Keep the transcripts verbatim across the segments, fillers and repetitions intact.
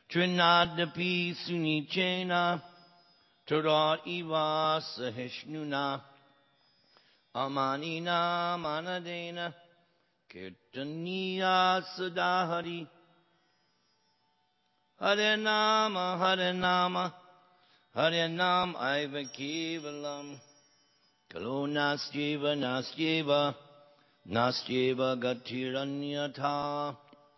Trinadapi Sunichena Tura Iva Sahishnuna Amanina Manadena Kirtaniya Sadahari Hare Nama Hare Nama Hare Nam Aiva Kevalam Kalo Nastyeva Nastyeva Nastyeva Gatiranyata.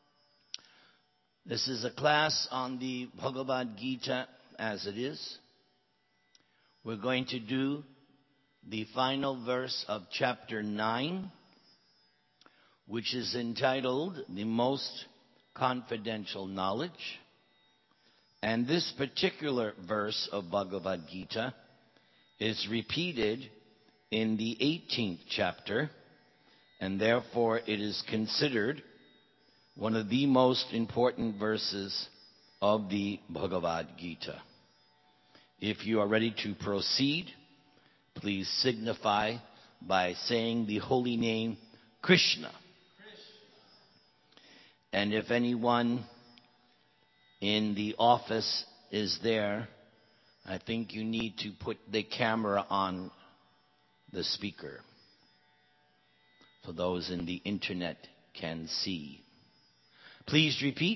This is a class on the Bhagavad Gita as it is. We're going to do the final verse of chapter nine, which is entitled The Most Confidential Knowledge. And this particular verse of Bhagavad Gita is repeated in the eighteenth chapter, and therefore it is considered one of the most important verses of the Bhagavad Gita. If you are ready to proceed, please signify by saying the holy name Krishna. And if anyone in the office is there, I think you need to put the camera on the speaker so those in the internet can see. Please repeat.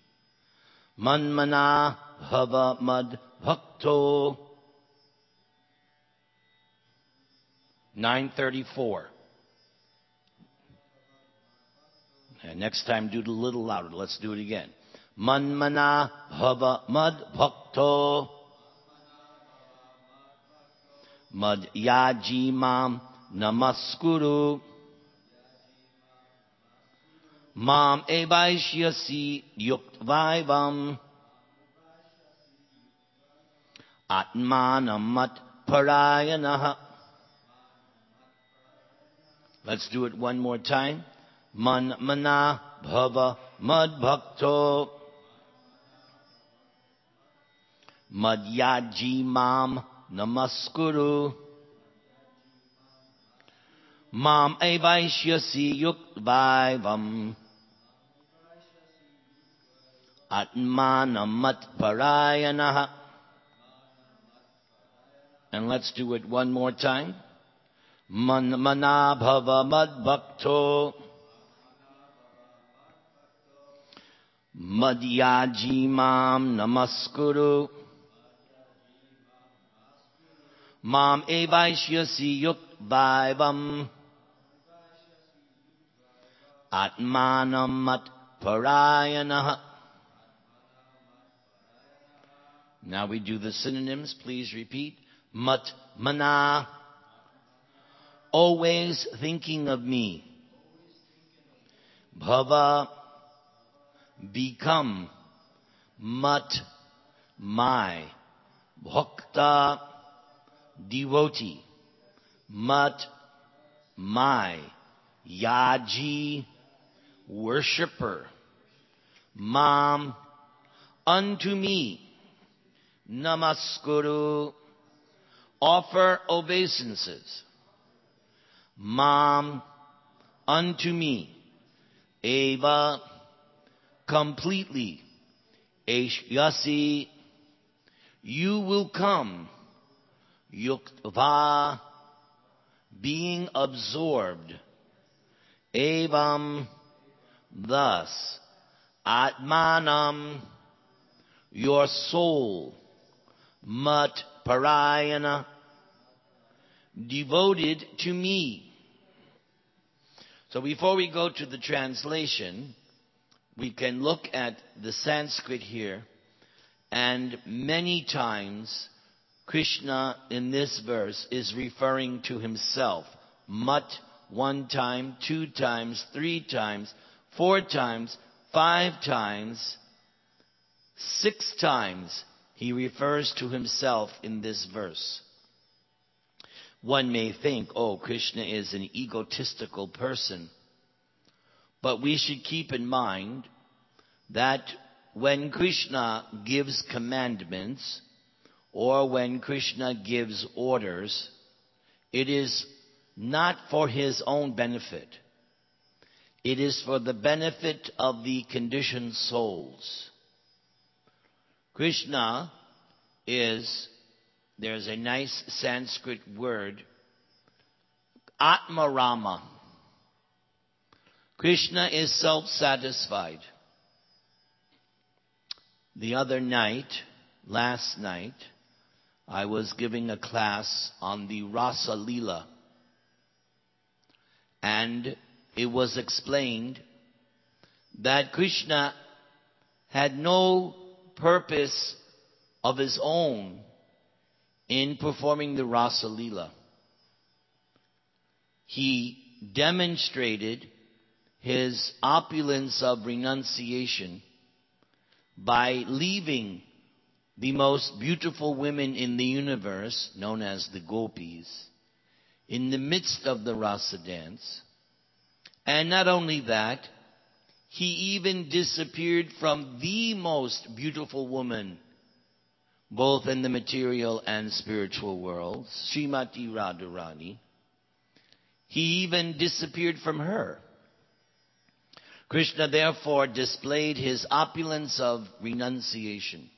Manmana bhava mad bhakto. nine thirty-four. And next time do it a little louder. Let's do it again. Manmana bhava mad bhakto. Mad yaji mam namaskuru. Mam evaishyasi yuktvaivam atmanam mat parayanaha. Let's do it one more time. Man mana bhava mad bhakto mad yaji mam namaskuru. Mam evaishyasi yuktvaivam atmanam mat parayanaha. And let's do it one more time. Man mana bhava mad bhakto mad yaji mam namaskuru. Mam evaishyasi yuktvaivam atmanam mat parayanaha. Now we do the synonyms. Please repeat. Mat mana, always thinking of me. Bhava, become. Mat, my. Bhakta, devotee. Mat, my. Yaji, worshipper. Mam, unto me. Namaskuru, offer obeisances. Mam, unto me. Eva, completely. Eshyasi, you will come. Yuktva, being absorbed. Evam, thus. Atmanam, your soul. Mat parayana, devoted to me. So before we go to the translation, we can look at the Sanskrit here, and many times Krishna in this verse is referring to himself. Mat, one time, two times, three times, four times, five times, six times he refers to himself in this verse. One may think, oh, Krishna is an egotistical person. But we should keep in mind that when Krishna gives commandments or when Krishna gives orders, it is not for his own benefit. It is for the benefit of the conditioned souls. Krishna is, there's a nice Sanskrit word, Atmarama. Krishna is self-satisfied. The other night, last night, I was giving a class on the Rasa Leela. And it was explained that Krishna had no purpose of his own in performing the Rasa Leela. He demonstrated his opulence of renunciation by leaving the most beautiful women in the universe, known as the gopis, in the midst of the rasa dance. And not only that, he even disappeared from the most beautiful woman, both in the material and spiritual worlds, Srimati Radharani. He even disappeared from her. Krishna therefore displayed his opulence of renunciation.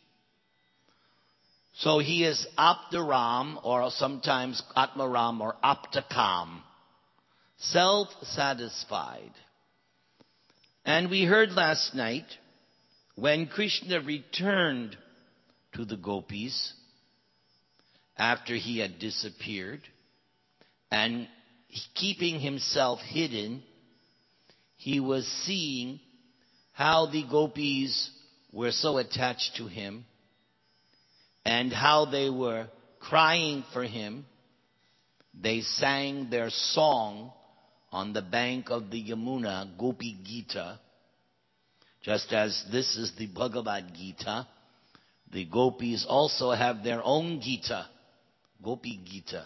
So he is Aptaram, or sometimes Atmaram or Aptakam, self-satisfied. And we heard last night, when Krishna returned to the gopis, after he had disappeared, and keeping himself hidden, he was seeing how the gopis were so attached to him and how they were crying for him. They sang their song on the bank of the Yamuna, Gopi Gita. Just as this is the Bhagavad Gita, the gopis also have their own Gita, Gopi Gita.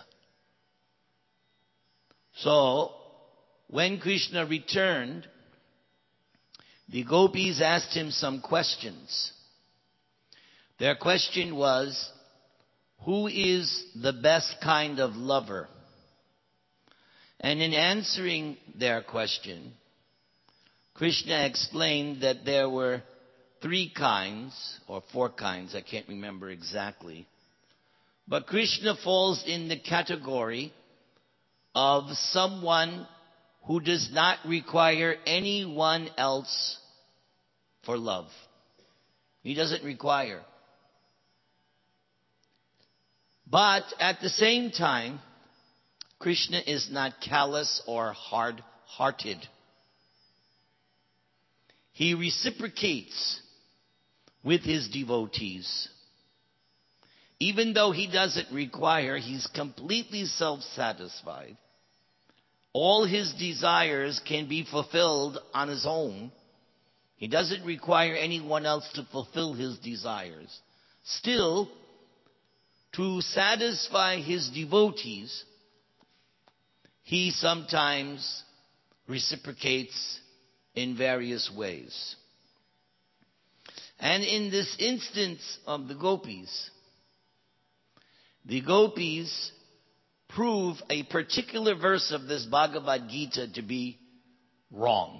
So, when Krishna returned, the gopis asked him some questions. Their question was, who is the best kind of lover? And in answering their question, Krishna explained that there were three kinds, or four kinds, I can't remember exactly. But Krishna falls in the category of someone who does not require anyone else for love. He doesn't require. But at the same time, Krishna is not callous or hard-hearted. He reciprocates with his devotees. Even though he doesn't require, he's completely self-satisfied. All his desires can be fulfilled on his own. He doesn't require anyone else to fulfill his desires. Still, to satisfy his devotees, he sometimes reciprocates in various ways. And in this instance of the gopis, the gopis prove a particular verse of this Bhagavad Gita to be wrong.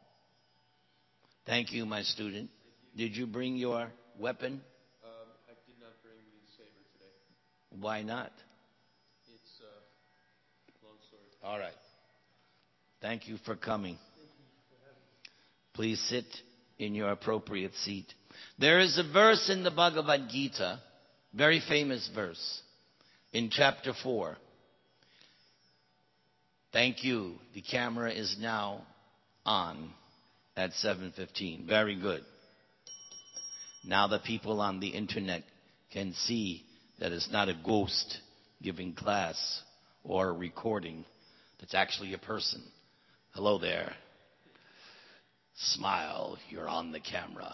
Thank you, my student. Did you bring your weapon? Um, I did not bring the saber today. Why not? It's a long story. All right. Thank you for coming. Please sit in your appropriate seat. There is a verse in the Bhagavad Gita, very famous verse, in chapter four. Thank you. The camera is now on at seven fifteen. Very good. Now the people on the internet can see that it's not a ghost giving class or a recording. It's actually a person. Hello there. Smile. You're on the camera.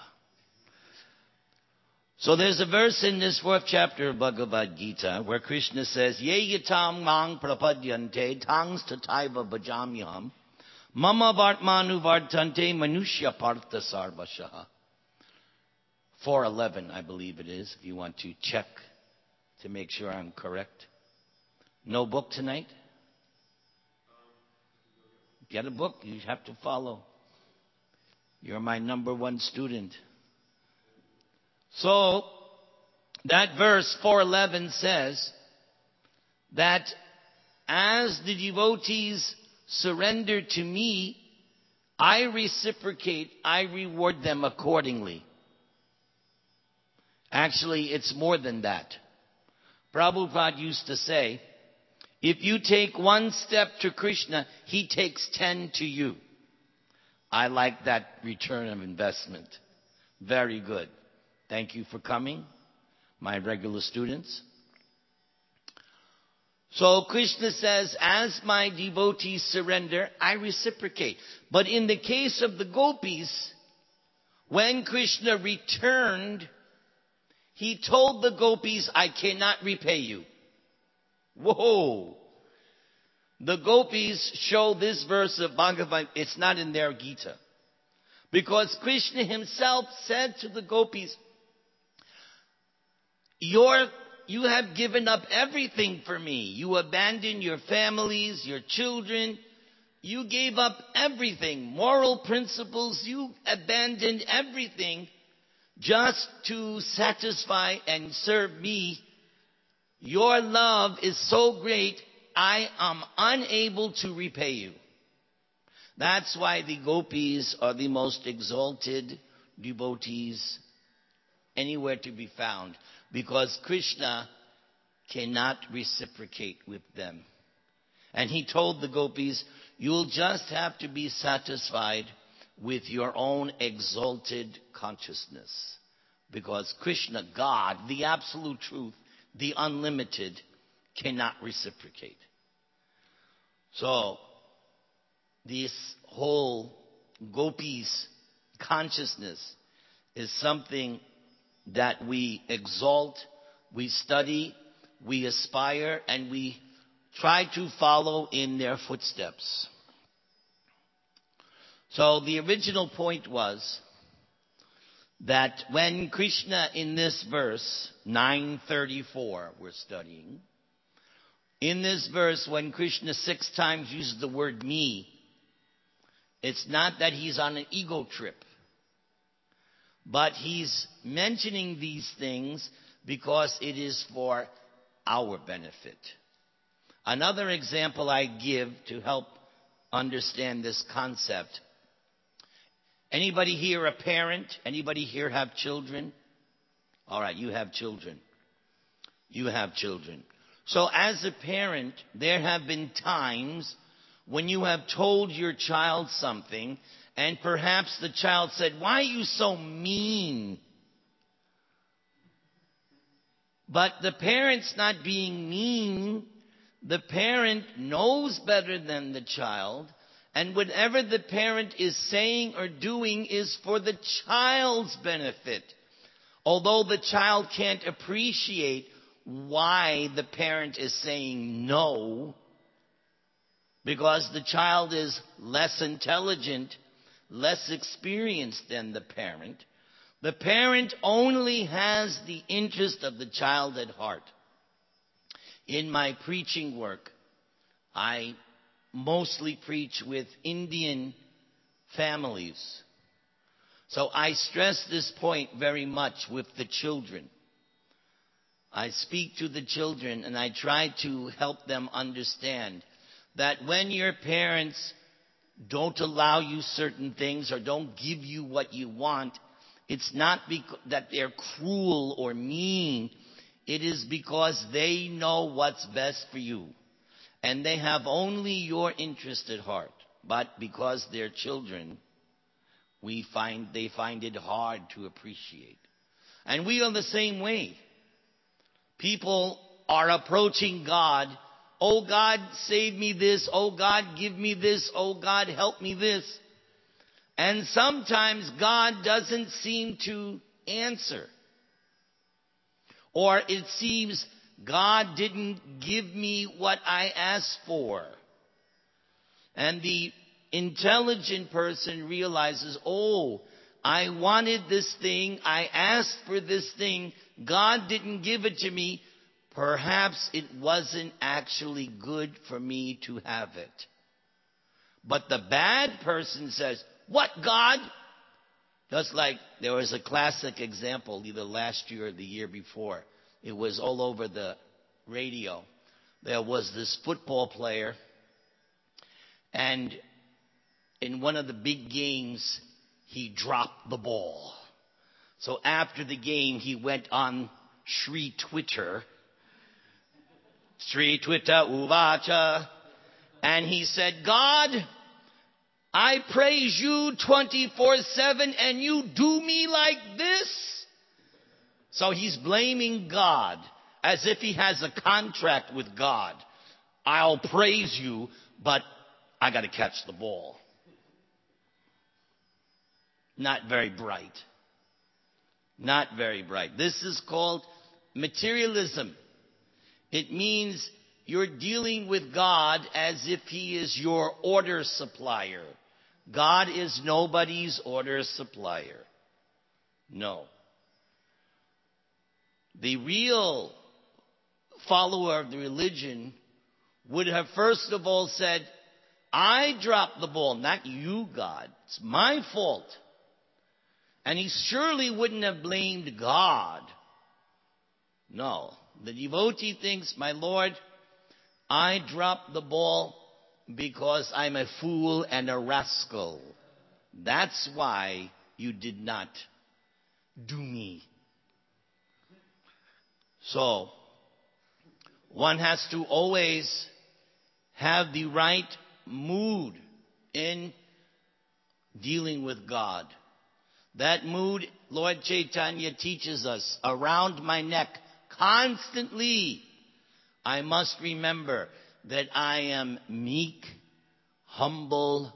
So there's a verse in this fourth chapter of Bhagavad Gita where Krishna says, Ye yatam mang prapadyante tangs tataiva bhajamyam mama vartmanu vartante manushya partha sarvashaha. four eleven, I believe it is, if you want to check to make sure I'm correct. No book tonight? Get a book. You have to follow. You're my number one student. So, That verse four eleven says that as the devotees surrender to me, I reciprocate, I reward them accordingly. Actually, it's more than that. Prabhupada used to say, if you take one step to Krishna, he takes ten to you. I like that return of investment. Very good. Thank you for coming, my regular students. So Krishna says, as my devotees surrender, I reciprocate. But in the case of the gopis, when Krishna returned, he told the gopis, I cannot repay you. Whoa! The gopis show this verse of Bhagavad, it's not in their Gita. Because Krishna himself said to the gopis, Your, you have given up everything for me. You abandoned your families, your children. You gave up everything. Moral principles, you abandoned everything just to satisfy and serve me. Your love is so great, I am unable to repay you. That's why the gopis are the most exalted devotees anywhere to be found. Because Krishna cannot reciprocate with them. And he told the gopis, you'll just have to be satisfied with your own exalted consciousness. Because Krishna, God, the absolute truth, the unlimited, cannot reciprocate. So, this whole gopis consciousness is something that we exalt, we study, we aspire, and we try to follow in their footsteps. So the original point was that when Krishna, in this verse, nine thirty-four, we're studying, in this verse, when Krishna six times uses the word me, it's not that he's on an ego trip. But he's mentioning these things because it is for our benefit. Another example I give to help understand this concept. Anybody here a parent? Anybody here have children? All right, you have children. You have children. So as a parent, there have been times when you have told your child something, and perhaps the child said, why are you so mean? But the parent's not being mean. The parent knows better than the child. And whatever the parent is saying or doing is for the child's benefit. Although the child can't appreciate why the parent is saying no, because the child is less intelligent, less experienced than the parent. The parent only has the interest of the child at heart. In my preaching work, I mostly preach with Indian families. So I stress this point very much with the children. I speak to the children and I try to help them understand that when your parents don't allow you certain things or don't give you what you want, it's not because that they're cruel or mean. It is because they know what's best for you. And they have only your interest at heart. But because they're children, we find they find it hard to appreciate. And we are the same way. People are approaching God. Oh God, save me this. Oh God, give me this. Oh God, help me this. And sometimes God doesn't seem to answer. Or it seems God didn't give me what I asked for. And the intelligent person realizes, oh, I wanted this thing. I asked for this thing. God didn't give it to me. Perhaps it wasn't actually good for me to have it. But the bad person says, what, God? Just like there was a classic example either last year or the year before. It was all over the radio. There was this football player, and in one of the big games, he dropped the ball. So after the game, he went on Shri Twitter, Shri Twitter Uvacha, and he said, God, I praise you twenty-four seven, and you do me like this? So he's blaming God as if he has a contract with God. I'll praise you, but I got to catch the ball. Not very bright. Not very bright. This is called materialism. It means you're dealing with God as if He is your order supplier. God is nobody's order supplier. No. The real follower of the religion would have first of all said, I dropped the ball, not you, God. It's my fault. And he surely wouldn't have blamed God. No. The devotee thinks, my Lord, I dropped the ball because I'm a fool and a rascal. That's why you did not do me. So, one has to always have the right mood in dealing with God. That mood, Lord Chaitanya teaches us, around my neck, constantly, I must remember that I am meek, humble,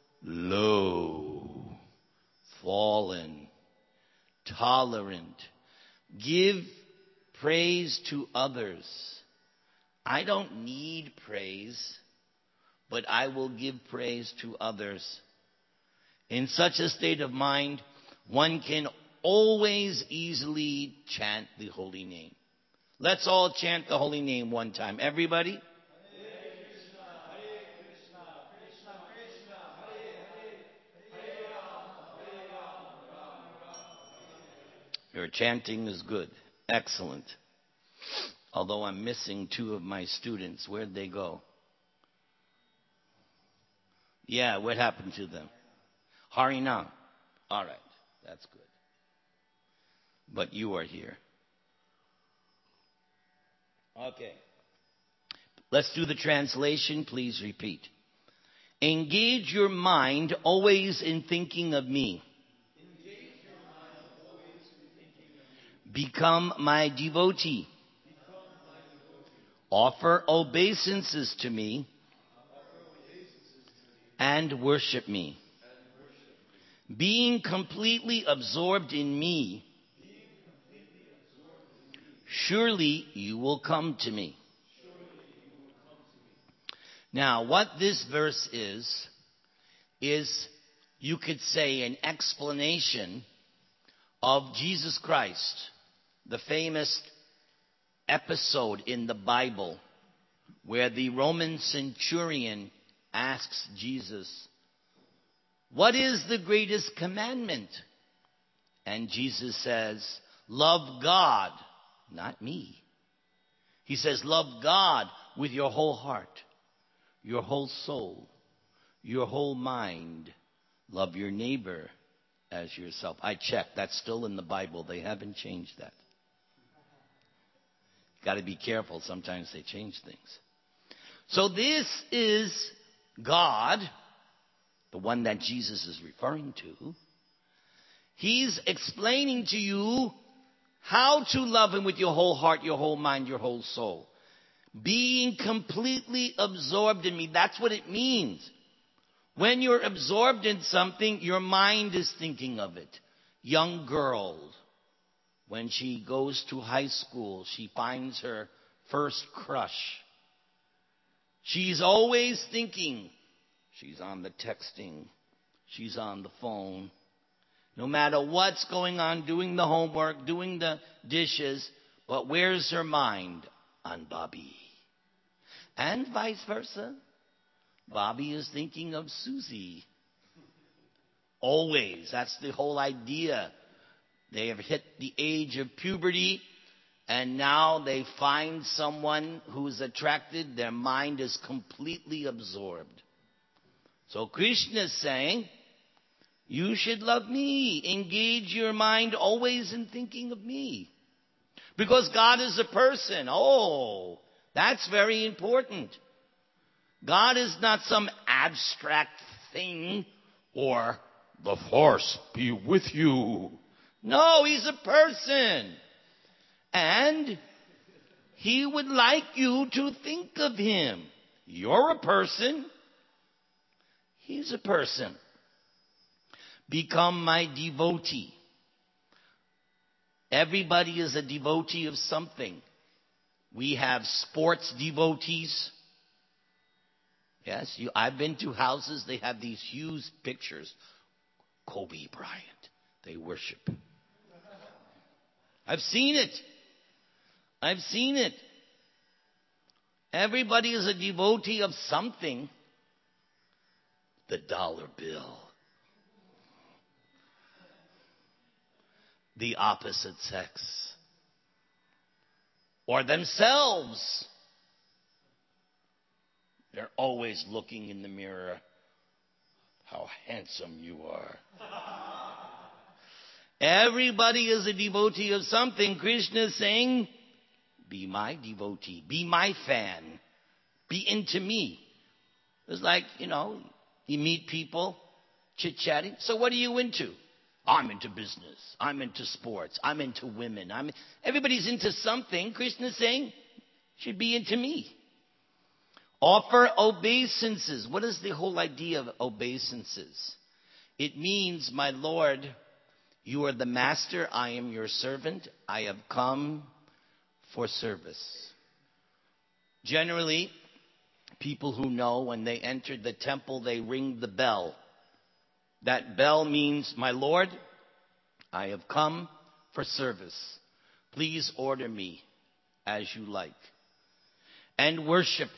low, fallen, tolerant. Give praise to others. I don't need praise, but I will give praise to others. In such a state of mind, one can always easily chant the holy name. Let's all chant the holy name one time. Everybody? Hare Krishna, Hare Krishna, Krishna Krishna, Hare Hare, Hare Rama, Hare Rama, Rama Rama. Your chanting is good. Excellent. Although I'm missing two of my students. Where'd they go? Yeah, what happened to them? Harinam. All right. That's good. But you are here. Okay. Let's do the translation. Please repeat. Engage your mind always in thinking of me. Engage your mind always in thinking of me. Become my devotee. Become my devotee. Offer obeisances to me. Offer obeisances to me. And worship me. Being completely absorbed in me, surely you will come to me. Now, what this verse is, is you could say an explanation of Jesus Christ, the famous episode in the Bible where the Roman centurion asks Jesus, what is the greatest commandment? And Jesus says, love God, not me. He says, love God with your whole heart, your whole soul, your whole mind. Love your neighbor as yourself. I checked. That's still in the Bible. They haven't changed that. Got to be careful. Sometimes they change things. So this is God, the one that Jesus is referring to. He's explaining to you how to love Him with your whole heart, your whole mind, your whole soul. Being completely absorbed in me. That's what it means. When you're absorbed in something, your mind is thinking of it. Young girl, when she goes to high school, she finds her first crush. She's always thinking. She's on the texting. She's on the phone. No matter what's going on, doing the homework, doing the dishes, but where's her mind? On Bobby. And vice versa. Bobby is thinking of Susie. Always. That's the whole idea. They have hit the age of puberty. and now they find someone who's attracted, their mind is completely absorbed. So Krishna is saying, you should love me. Engage your mind always in thinking of me. Because God is a person. Oh, that's very important. God is not some abstract thing or the force be with you. No, he's a person. And he would like you to think of him. You're a person. He's a person. Become my devotee. Everybody is a devotee of something. We have sports devotees. Yes, you, I've been to houses, they have these huge pictures. Kobe Bryant, they worship. I've seen it. I've seen it. Everybody is a devotee of something. The dollar bill. The opposite sex. Or themselves. They're always looking in the mirror. How handsome you are. Everybody is a devotee of something. Krishna is saying, be my devotee. Be my fan. Be into me. It's like, you know, you meet people, chit-chatting. So what are you into? I'm into business. I'm into sports. I'm into women. I'm, everybody's into something. Krishna is saying, should be into me. Offer obeisances. What is the whole idea of obeisances? It means, my Lord, you are the master. I am your servant. I have come for service. Generally, people who know when they enter the temple, they ring the bell. That bell means, my Lord, I have come for service. Please order me as you like. And worship.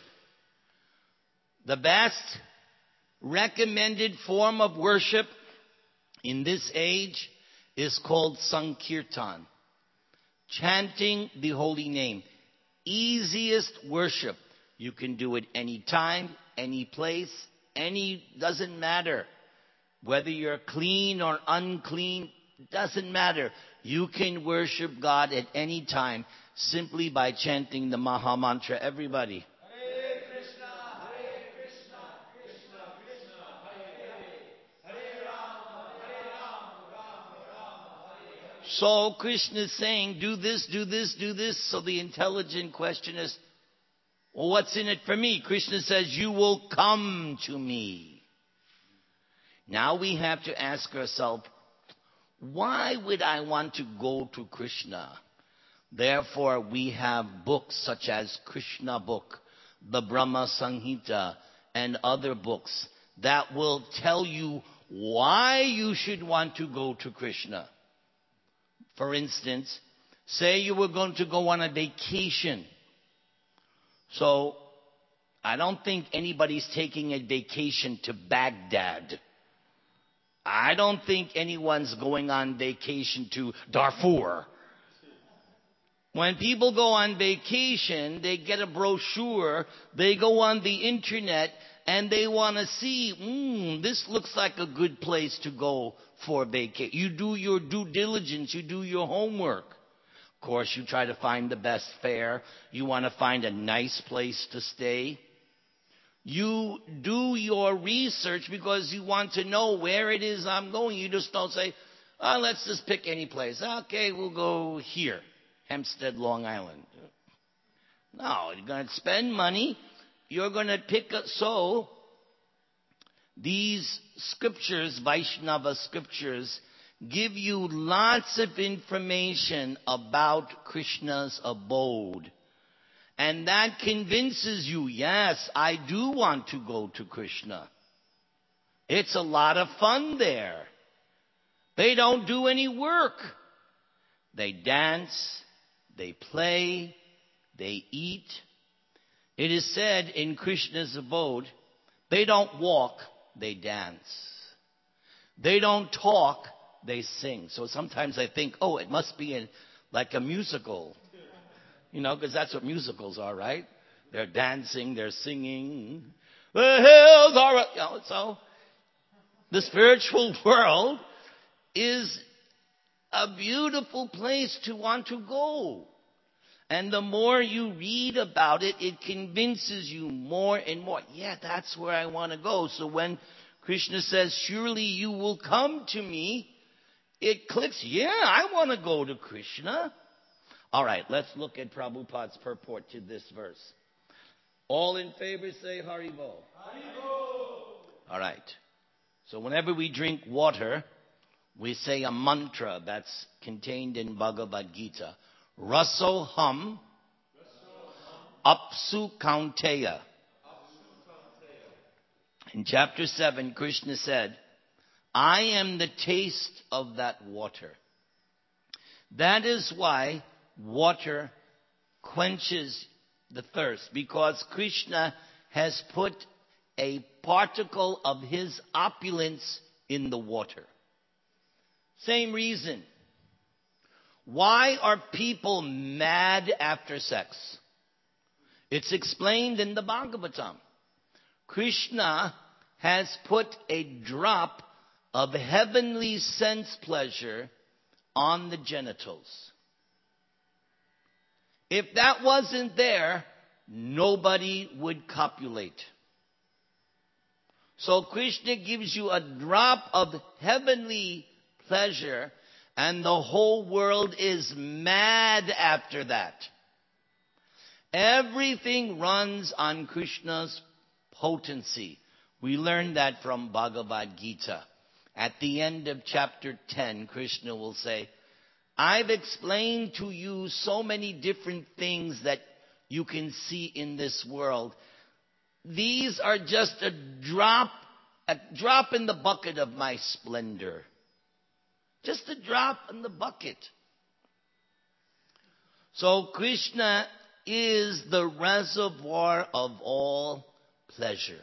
The best recommended form of worship in this age is called Sankirtan. Chanting the holy name. Easiest worship. You can do it any time, any place, any, doesn't matter. Whether you're clean or unclean, doesn't matter. You can worship God at any time simply by chanting the Maha Mantra. Everybody. Hare Krishna, Hare Krishna, Krishna Krishna, Hare Hare, Hare Rama, Hare Rama, Rama Rama, Hare Hare. So Krishna is saying, do this, do this, do this. So the intelligent question is, well, what's in it for me? Krishna says, you will come to me. Now we have to ask ourselves, why would I want to go to Krishna? Therefore, we have books such as Krishna book, the Brahma Samhita, and other books that will tell you why you should want to go to Krishna. For instance, say you were going to go on a vacation. So, I don't think anybody's taking a vacation to Baghdad. I don't think anyone's going on vacation to Darfur. When people go on vacation, they get a brochure, they go on the internet, and they want to see, hmm, this looks like a good place to go for vacation. You do your due diligence, you do your homework. Of course, you try to find the best fare. You want to find a nice place to stay. You do your research because you want to know where it is I'm going. You just don't say, oh, let's just pick any place. Okay, we'll go here, Hempstead, Long Island. No, you're going to spend money. You're going to pick a... So, these scriptures, Vaishnava scriptures, give you lots of information about Krishna's abode. And that convinces you, yes, I do want to go to Krishna. It's a lot of fun there. They don't do any work. They dance, they play, they eat. It is said in Krishna's abode, they don't walk, they dance. They don't talk, they sing. So sometimes I think, oh, it must be in, like a musical. You know, because that's what musicals are, right? They're dancing, they're singing. The hills are, you know, so the spiritual world is a beautiful place to want to go. And the more you read about it, it convinces you more and more. Yeah, that's where I want to go. So when Krishna says, surely you will come to me, it clicks. Yeah, I want to go to Krishna. All right, let's look at Prabhupada's purport to this verse. All in favor say Haribo. Haribo. All right. So whenever we drink water, we say a mantra that's contained in Bhagavad Gita. Rasoham Apsu Kaunteya. In chapter seven, Krishna said, I am the taste of that water. That is why water quenches the thirst, because Krishna has put a particle of his opulence in the water. Same reason. Why are people mad after sex? It's explained in the Bhagavatam. Krishna has put a drop of heavenly sense pleasure on the genitals. If that wasn't there, nobody would copulate. So Krishna gives you a drop of heavenly pleasure, and the whole world is mad after that. Everything runs on Krishna's potency. We learned that from Bhagavad Gita. At the end of chapter ten, Krishna will say, I've explained to you so many different things that you can see in this world. These are just a drop, a drop in the bucket of my splendor. Just a drop in the bucket. So Krishna is the reservoir of all pleasure.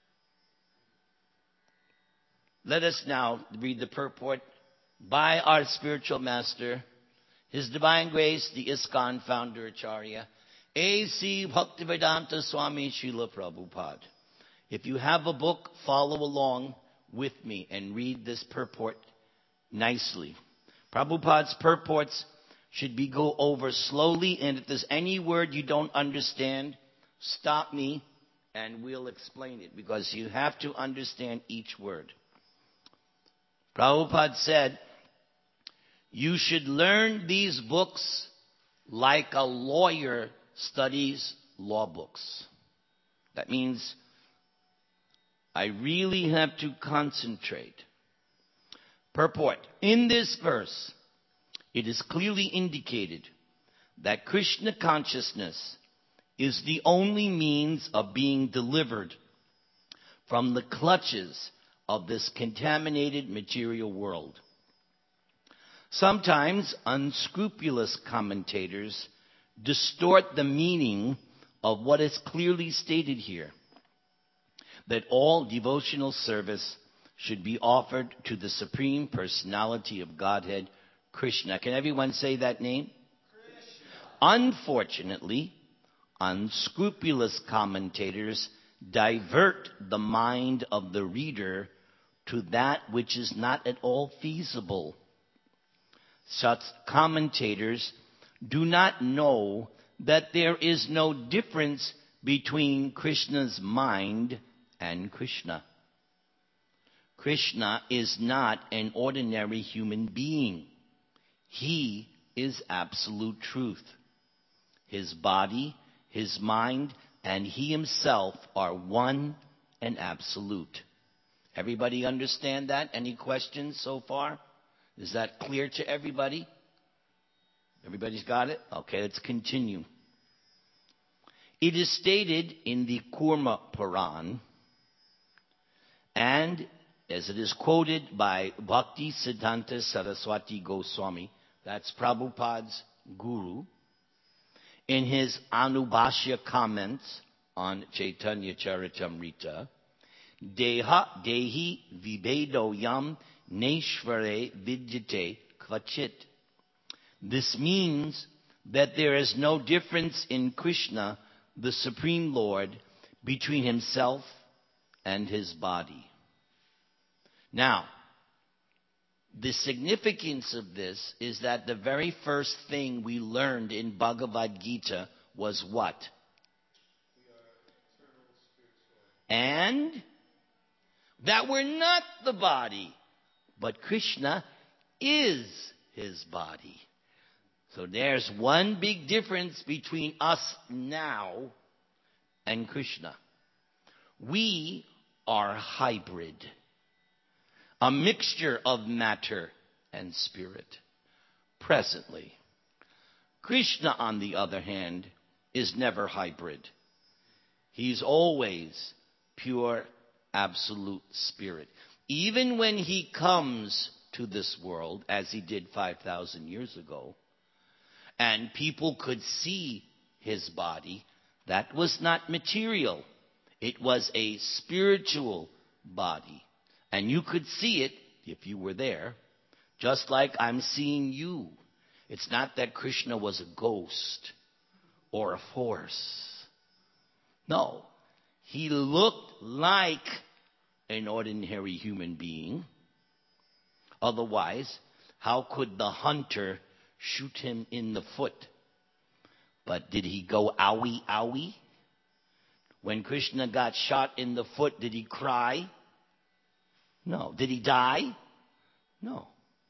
Let us now read the purport by our spiritual master, His Divine Grace, the ISKCON founder Acharya, A C Bhaktivedanta Swami Srila Prabhupada. If you have a book, follow along with me and read this purport nicely. Prabhupada's purports should be go over slowly, and if there's any word you don't understand, stop me and we'll explain it, because you have to understand each word. Prabhupada said, you should learn these books like a lawyer studies law books. That means I really have to concentrate. Purport. In this verse, it is clearly indicated that Krishna consciousness is the only means of being delivered from the clutches of this contaminated material world. Sometimes unscrupulous commentators distort the meaning of what is clearly stated here, that all devotional service should be offered to the Supreme Personality of Godhead, Krishna. Can everyone say that name? Krishna. Unfortunately, unscrupulous commentators divert the mind of the reader to that which is not at all feasible. Such commentators do not know that there is no difference between Krishna's mind and Krishna. Krishna is not an ordinary human being. He is absolute truth. His body, his mind, and he himself are one and absolute. Everybody understand that? Any questions so far? Is that clear to everybody? Everybody's got it? Okay, let's continue. It is stated in the Kurma Puran, and as it is quoted by Bhakti Siddhanta Saraswati Goswami, that's Prabhupada's guru, in his Anubhashya comments on Chaitanya Charitamrita, Deha Dehi Vibedo Yam Neshvare Vidyate Kvachit. This means that there is no difference in Krishna, the Supreme Lord, between himself and his body. Now, the significance of this is that the very first thing we learned in Bhagavad Gita was what? And that we're not the body, but Krishna is his body. So there's one big difference between us now and Krishna. We are hybrid, a mixture of matter and spirit. Presently, Krishna, on the other hand, is never hybrid. He's always pure, absolute spirit. Even when he comes to this world, as he did five thousand years ago, and people could see his body, that was not material. It was a spiritual body. And you could see it if you were there, just like I'm seeing you. It's not that Krishna was a ghost or a force. No. He looked like an ordinary human being. Otherwise, how could the hunter shoot him in the foot? But did he go owie, owie? When Krishna got shot in the foot, did he cry? No. Did he die? No.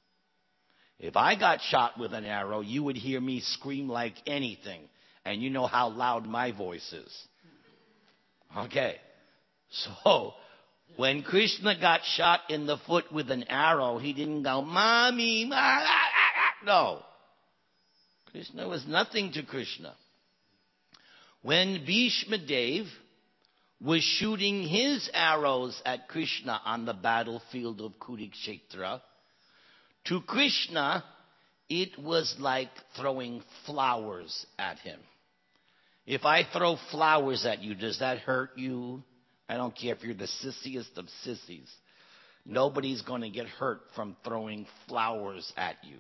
If I got shot with an arrow, you would hear me scream like anything. And you know how loud my voice is. Okay. So, when Krishna got shot in the foot with an arrow, he didn't go, Mommy, ma, ah, ah, ah. No. Krishna was nothing to Krishna. When Bhishma Dev was shooting his arrows at Krishna on the battlefield of Kurukshetra, to Krishna, it was like throwing flowers at him. If I throw flowers at you, does that hurt you? I don't care if you're the sissiest of sissies. Nobody's going to get hurt from throwing flowers at you.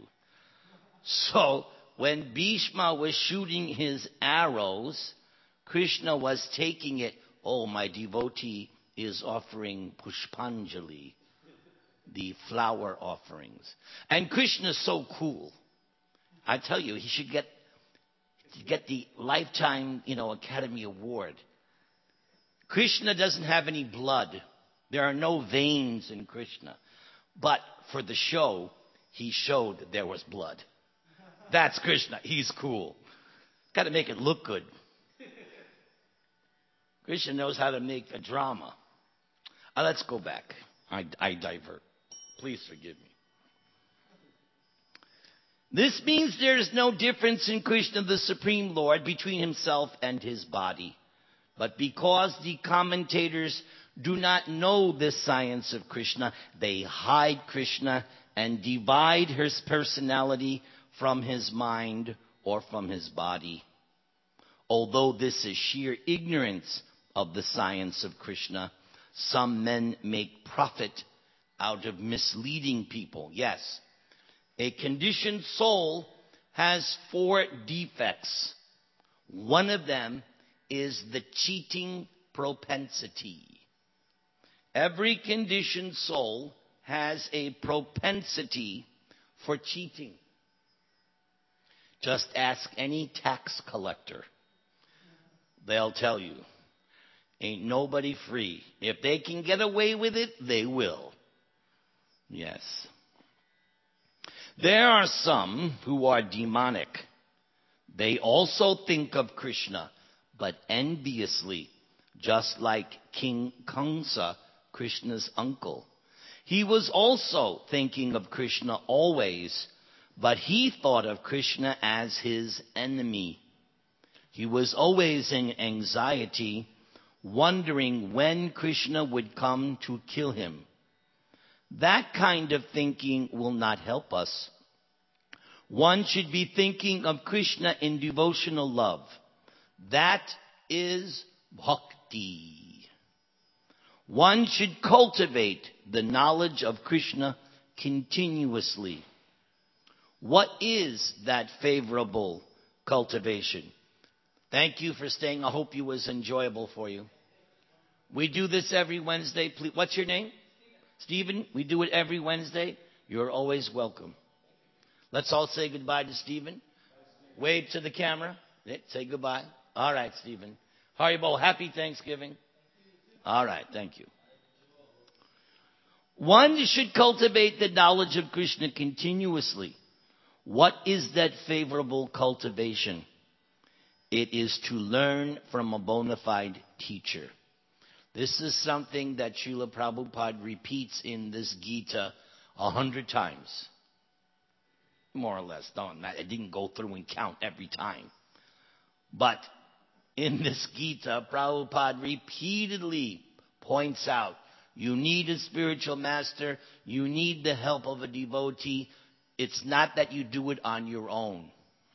So, when Bhishma was shooting his arrows, Krishna was taking it. Oh, my devotee is offering Pushpanjali, the flower offerings. And Krishna's so cool. I tell you, he should get get the Lifetime, you know, Academy Award. Krishna doesn't have any blood. There are no veins in Krishna. But for the show, he showed that there was blood. That's Krishna. He's cool. Got to make it look good. Krishna knows how to make a drama. Uh, let's go back. I, I divert. Please forgive me. This means there is no difference in Krishna, the Supreme Lord, between himself and his body. But because the commentators do not know this science of Krishna, they hide Krishna and divide his personality from his mind or from his body. Although this is sheer ignorance of the science of Krishna, some men make profit out of misleading people. Yes, a conditioned soul has four defects. One of them is the cheating propensity. Every conditioned soul has a propensity for cheating. Just ask any tax collector. They'll tell you, ain't nobody free. If they can get away with it, they will. Yes. There are some who are demonic. They also think of Krishna, but enviously, just like King Kamsa, Krishna's uncle. He was also thinking of Krishna always, but he thought of Krishna as his enemy. He was always in anxiety, wondering when Krishna would come to kill him. That kind of thinking will not help us. One should be thinking of Krishna in devotional love. That is bhakti. One should cultivate the knowledge of Krishna continuously. What is that favorable cultivation. Thank you for staying. I hope it was enjoyable for you. We do this every Wednesday. Please, what's your name? Stephen. We do it every Wednesday. You're always welcome. Let's all say goodbye to Stephen. Wave to the camera. Say goodbye. All right, Stephen. Haribo, happy Thanksgiving. All right, thank you. One should cultivate the knowledge of Krishna continuously. What is that favorable cultivation? It is to learn from a bona fide teacher. This is something that Srila Prabhupada repeats in this Gita a hundred times. More or less. Don't, I didn't go through and count every time. But in this Gita, Prabhupada repeatedly points out, you need a spiritual master. You need the help of a devotee. It's not that you do it on your own.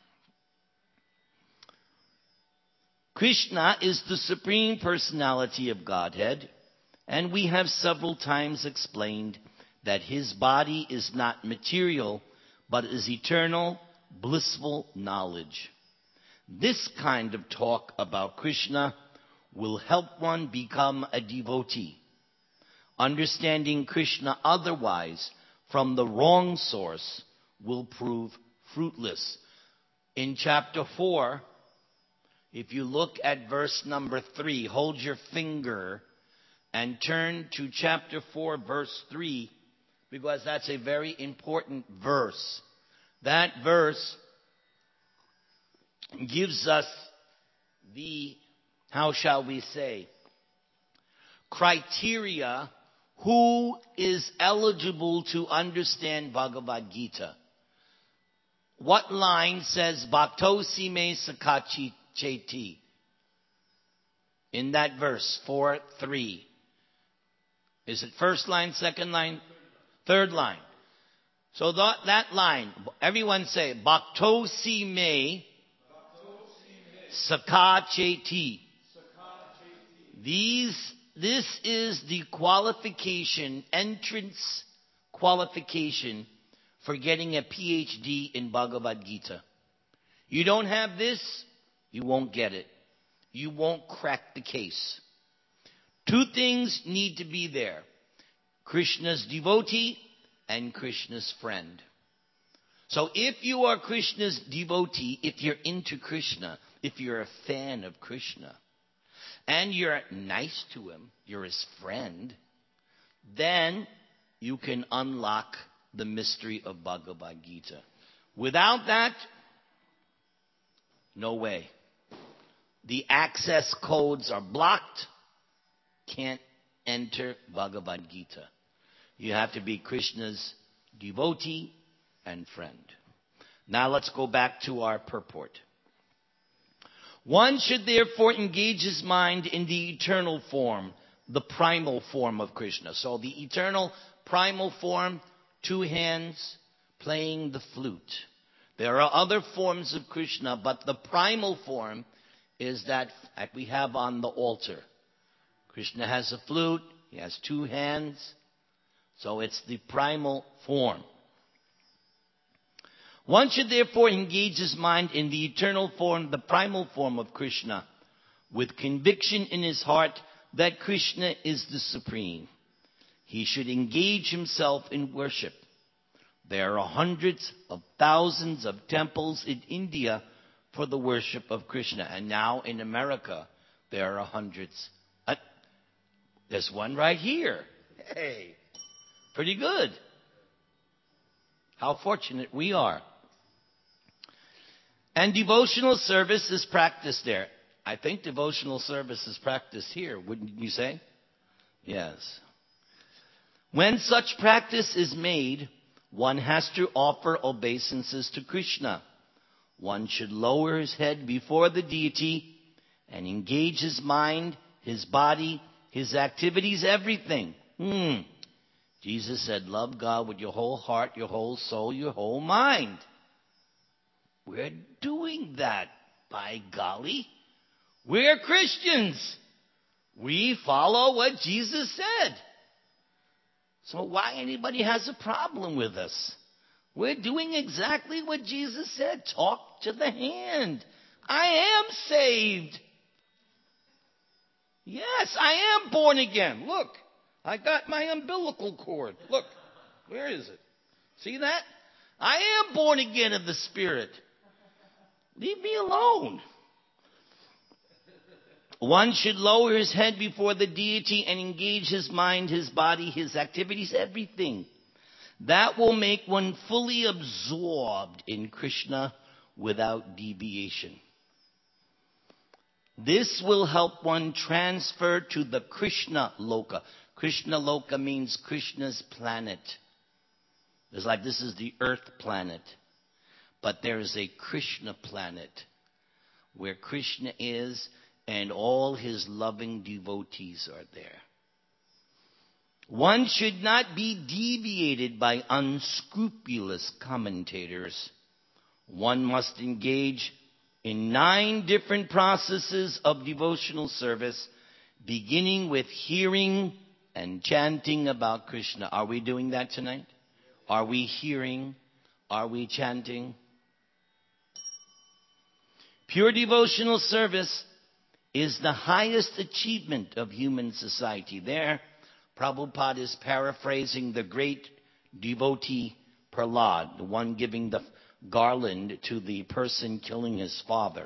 Krishna is the Supreme Personality of Godhead, and we have several times explained that his body is not material, but is eternal, blissful knowledge. This kind of talk about Krishna will help one become a devotee. Understanding Krishna otherwise from the wrong source will prove fruitless. In chapter four, if you look at verse number three, hold your finger and turn to chapter four, verse three, because that's a very important verse. That verse gives us the, how shall we say, criteria who is eligible to understand Bhagavad Gita. What line says Bhaktosi me Sakachi Cheti? In that verse, four three. Is it first line, second line? Third line. So that, that line, everyone say, Bhaktosi me Sakacheti. These, this is the qualification, entrance qualification for getting a P H D in Bhagavad Gita. You don't have this, you won't get it. You won't crack the case. Two things need to be there. Krishna's devotee and Krishna's friend. So if you are Krishna's devotee, if you're into Krishna, if you're a fan of Krishna, and you're nice to him, you're his friend, then you can unlock the mystery of Bhagavad Gita. Without that, no way. The access codes are blocked. Can't enter Bhagavad Gita. You have to be Krishna's devotee and friend. Now let's go back to our purport. One should therefore engage his mind in the eternal form, the primal form of Krishna. So the eternal primal form, two hands playing the flute. There are other forms of Krishna, but the primal form is that that we have on the altar. Krishna has a flute, he has two hands, so it's the primal form. One should therefore engage his mind in the eternal form, the primal form of Krishna, with conviction in his heart that Krishna is the supreme. He should engage himself in worship. There are hundreds of thousands of temples in India for the worship of Krishna. And now in America, there are hundreds. Uh, there's one right here. Hey, pretty good. How fortunate we are. And devotional service is practiced there. I think devotional service is practiced here, wouldn't you say? Yes. When such practice is made, one has to offer obeisances to Krishna. One should lower his head before the deity and engage his mind, his body, his activities, everything. Hmm. Jesus said, love God with your whole heart, your whole soul, your whole mind. We're doing that, by golly. We're Christians. We follow what Jesus said. So why anybody has a problem with us? We're doing exactly what Jesus said. Talk to the hand. I am saved. Yes, I am born again. Look, I got my umbilical cord. Look, where is it? See that? I am born again of the Spirit. Leave me alone. One should lower his head before the deity and engage his mind, his body, his activities, everything. That will make one fully absorbed in Krishna without deviation. This will help one transfer to the Krishna Loka. Krishna Loka means Krishna's planet. It's like this is the Earth planet. But there is a Krishna planet where Krishna is and all his loving devotees are there. One should not be deviated by unscrupulous commentators. One must engage in nine different processes of devotional service, beginning with hearing and chanting about Krishna. Are we doing that tonight? Are we hearing? Are we chanting? Pure devotional service is the highest achievement of human society. There, Prabhupada is paraphrasing the great devotee Prahlad, the one giving the garland to the person killing his father.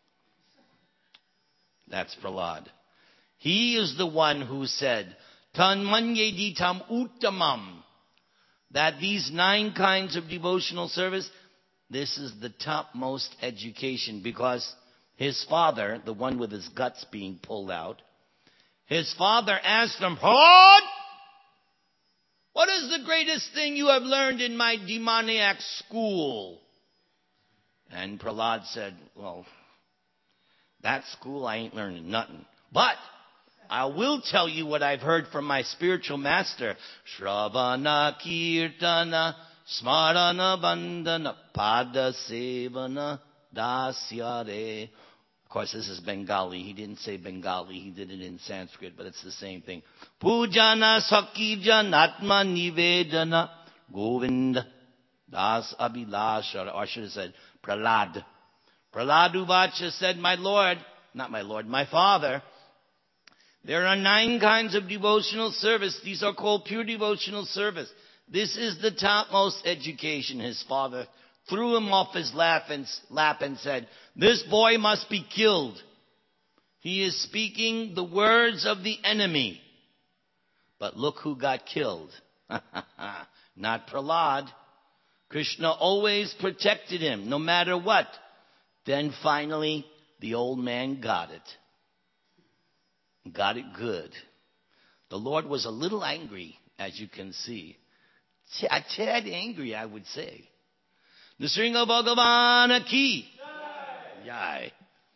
That's Prahlad. He is the one who said, Tanmanye ditam uttamam, that these nine kinds of devotional service, this is the topmost education, because his father, the one with his guts being pulled out, his father asked him, Prahlad, what is the greatest thing you have learned in my demoniac school? And Prahlad said, well, that school I ain't learning nothing. But I will tell you what I've heard from my spiritual master. Shravana Kirtana Smarana Bandana Pada Sevana Dasyare. Of course, this is Bengali. He didn't say Bengali. He did it in Sanskrit, but it's the same thing. Pujana Sakirjana Atma Nivedana Govinda Das Abhilasha. Or I should have said Prahlad. Prahlad Uvacha said, my Lord, not my Lord, my Father, there are nine kinds of devotional service. These are called pure devotional service. This is the topmost education. His father threw him off his lap and, lap and said, this boy must be killed. He is speaking the words of the enemy. But look who got killed. Not Prahlad. Krishna always protected him, no matter what. Then finally, the old man got it. Got it good. The Lord was a little angry, as you can see. A tad angry, I would say. Nrsinga Bhagavan ki Jai.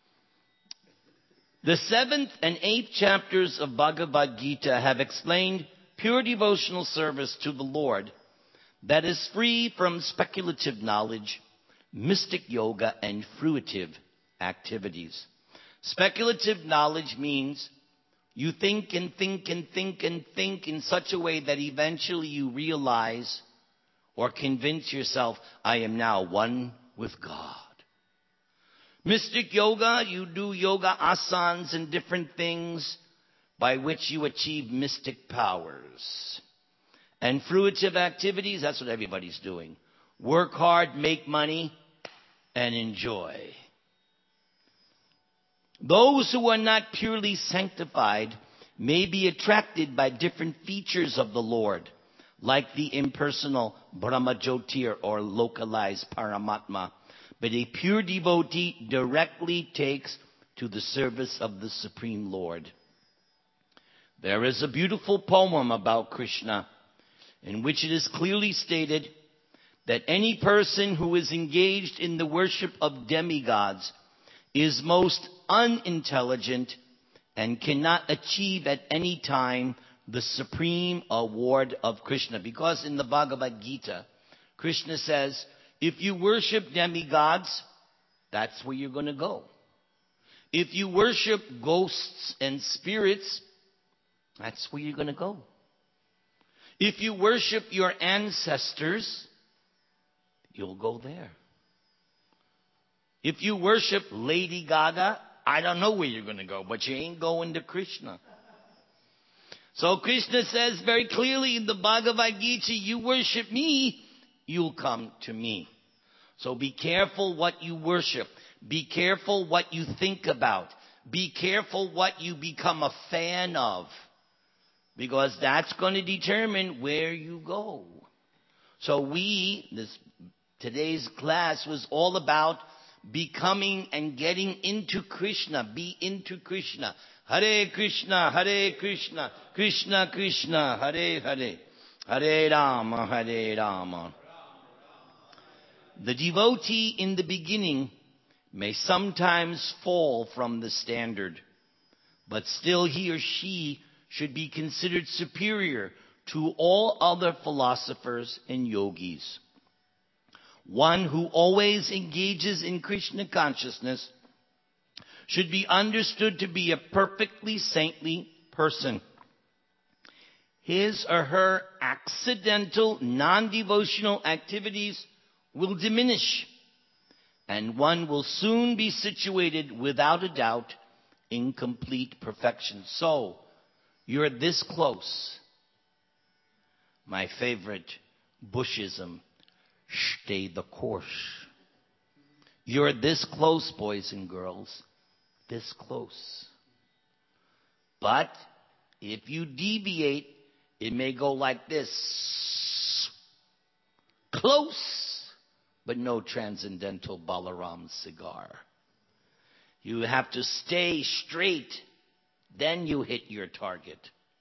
The seventh and eighth chapters of Bhagavad Gita have explained pure devotional service to the Lord that is free from speculative knowledge, mystic yoga, and fruitive activities. Speculative knowledge means you think and think and think and think in such a way that eventually you realize or convince yourself, I am now one with God. Mystic yoga, you do yoga asanas and different things by which you achieve mystic powers. And fruitive activities, that's what everybody's doing. Work hard, make money, and enjoy. Those who are not purely sanctified may be attracted by different features of the Lord, like the impersonal Brahmajyotir or localized Paramatma. But a pure devotee directly takes to the service of the Supreme Lord. There is a beautiful poem about Krishna in which it is clearly stated that any person who is engaged in the worship of demigods is most unintelligent and cannot achieve at any time the supreme award of Krishna. Because in the Bhagavad Gita, Krishna says, if you worship demigods, that's where you're going to go. If you worship ghosts and spirits, that's where you're going to go. If you worship your ancestors, you'll go there. If you worship Lady Gaga, I don't know where you're going to go, but you ain't going to Krishna. So Krishna says very clearly in the Bhagavad Gita, you worship me, you'll come to me. So be careful what you worship. Be careful what you think about. Be careful what you become a fan of. Because that's going to determine where you go. So we, this today's class was all about becoming and getting into Krishna. Be into Krishna. Hare Krishna, Hare Krishna, Krishna Krishna, Hare Hare, Hare Rama, Hare Rama. The devotee in the beginning may sometimes fall from the standard, but still he or she should be considered superior to all other philosophers and yogis. One who always engages in Krishna consciousness should be understood to be a perfectly saintly person. His or her accidental, non-devotional activities will diminish, and one will soon be situated, without a doubt, in complete perfection. So, you're this close. My favorite Bushism, stay the course. You're this close, boys and girls, this close. But if you deviate, it may go like this. Close, but no transcendental Balaram cigar. You have to stay straight, then you hit your target.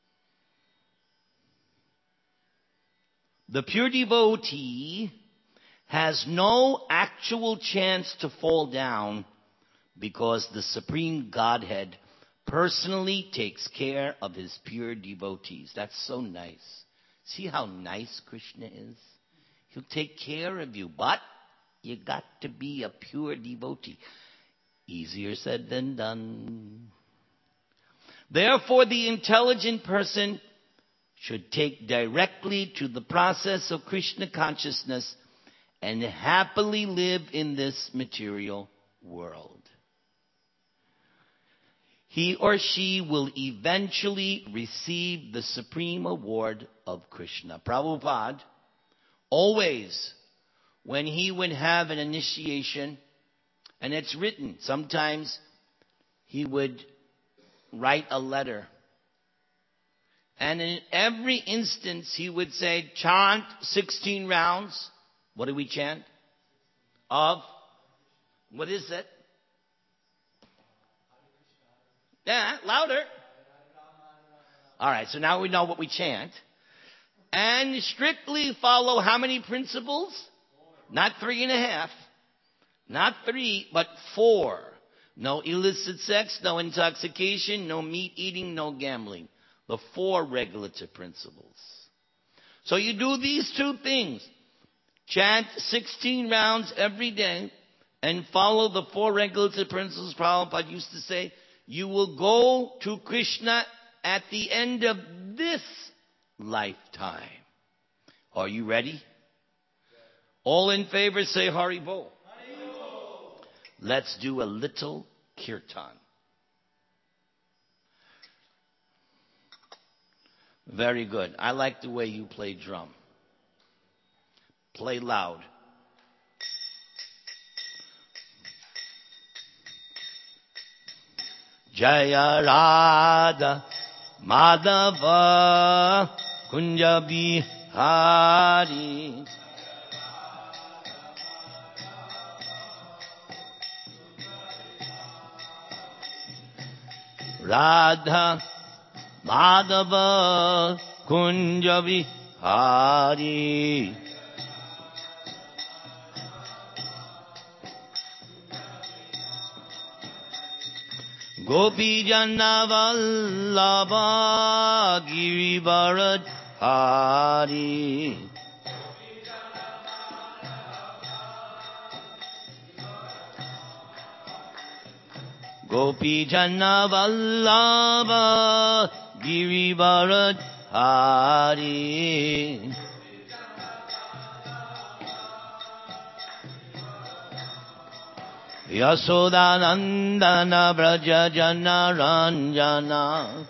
The pure devotee has no actual chance to fall down because the Supreme Godhead personally takes care of his pure devotees. That's so nice. See how nice Krishna is? He'll take care of you, but you got to be a pure devotee. Easier said than done. Therefore, the intelligent person should take directly to the process of Krishna consciousness and happily live in this material world. He or she will eventually receive the supreme award of Krishna. Prabhupada, always, when he would have an initiation, and it's written, sometimes he would write a letter. And in every instance, he would say, chant sixteen rounds. What do we chant? Of? What is it? Yeah, louder. All right, so now we know what we chant. And strictly follow how many principles? Not three and a half. Not three, but four. No illicit sex, no intoxication, no meat eating, no gambling. The four regulative principles. So you do these two things. Chant sixteen rounds every day and follow the four regulative principles. Prabhupada used to say, you will go to Krishna at the end of this lifetime. Are you ready? All in favor say Hari Bol. Let's do a little kirtan. Very good. I like the way you play drum. Play loud. Jaya Radha Madhava Kunja Bihari. Radha Madhava Kunja Bihari. Gopi Jana Vallabha Girivardhari. Gopi Jana Vallabha Girivardhari. Yasodanandana Braja Jana Ranjana.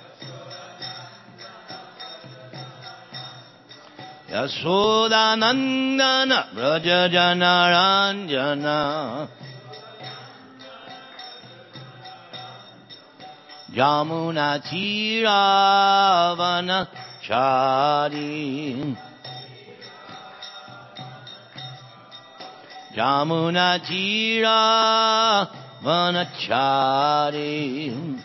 Yasodanandana Braja Jana Ranjana. Jamuna Tiravana Chari. Jamuna Tiravana Chari.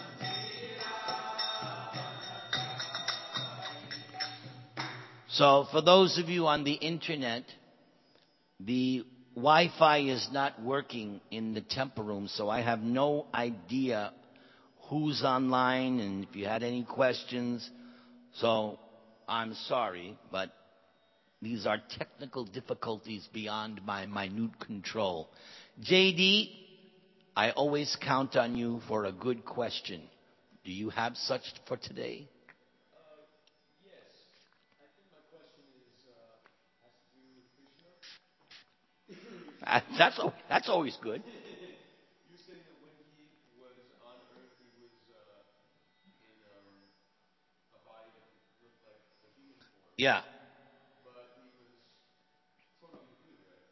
So for those of you on the internet, the Wi-Fi is not working in the temple room, so I have no idea who's online and if you had any questions. So I'm sorry, but these are technical difficulties beyond my minute control. J D, I always count on you for a good question. Do you have such for today? Uh, yes. I think my question is uh, has to do with Krishna. Uh, That's, al- that's always good. You saying that when he was on Earth, he was uh, in um, a body that looked like a human form, Yeah. but he was totally blue, right?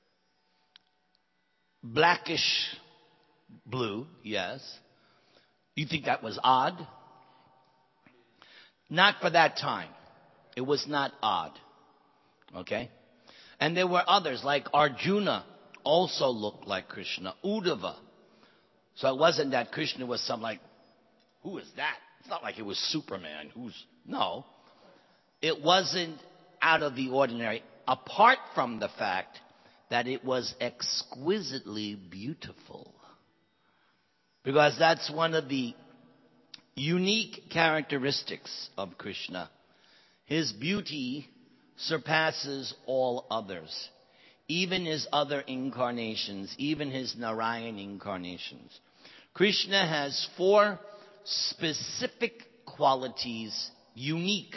Blackish blue, yes. You think that was odd? Not for that time. It was not odd. Okay? And there were others, like Arjuna also looked like Krishna. Uddhava. So it wasn't that Krishna was some like, who is that? It's not like it was Superman. Who's, no. It wasn't out of the ordinary, apart from the fact that it was exquisitely beautiful. Because that's one of the unique characteristics of Krishna. His beauty surpasses all others. Even his other incarnations, even his Narayan incarnations. Krishna has four specific qualities unique.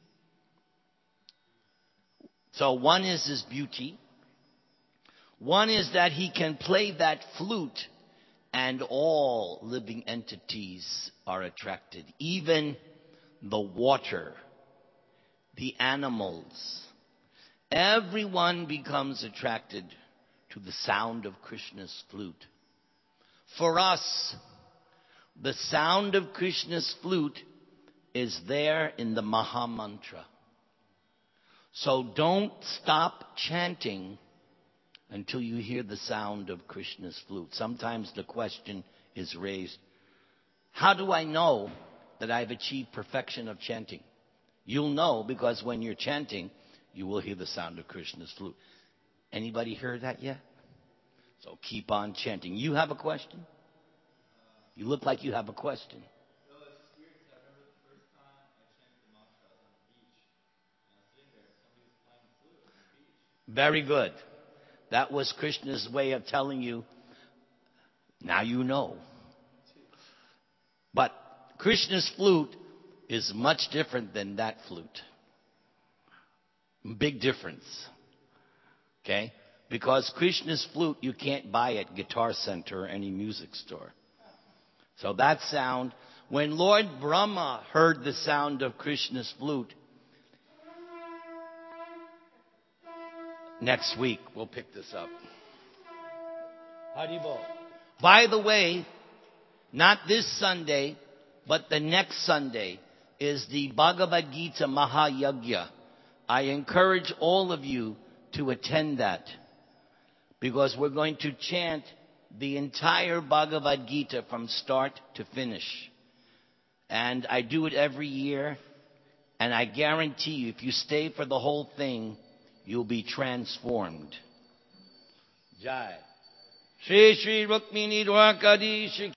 So one is his beauty. One is that he can play that flute and all living entities are attracted. Even the water, the animals. Everyone becomes attracted to the sound of Krishna's flute. For us, the sound of Krishna's flute is there in the Maha Mantra. So don't stop chanting until you hear the sound of Krishna's flute. Sometimes the question is raised, how do I know that I've achieved perfection of chanting? You'll know because when you're chanting, you will hear the sound of Krishna's flute. Anybody heard that yet? So keep on chanting. You have a question? You look like you have a question. No, it's just weird because I remember the first time I chanted the mantra, I was on the beach. And I was sitting there, somebody was playing the flute on the beach. Very good. That was Krishna's way of telling you, now you know. But Krishna's flute is much different than that flute. Big difference. Okay? Because Krishna's flute you can't buy at Guitar Center or any music store. So that sound, when Lord Brahma heard the sound of Krishna's flute, next week we'll pick this up. Haribol. By the way, not this Sunday, but the next Sunday is the Bhagavad Gita Mahayagya. I encourage all of you to attend that because we're going to chant the entire Bhagavad Gita from start to finish. And I do it every year, and I guarantee you, if you stay for the whole thing, you'll be transformed. Jai. Shri Shri Rukmini Dwarkadhish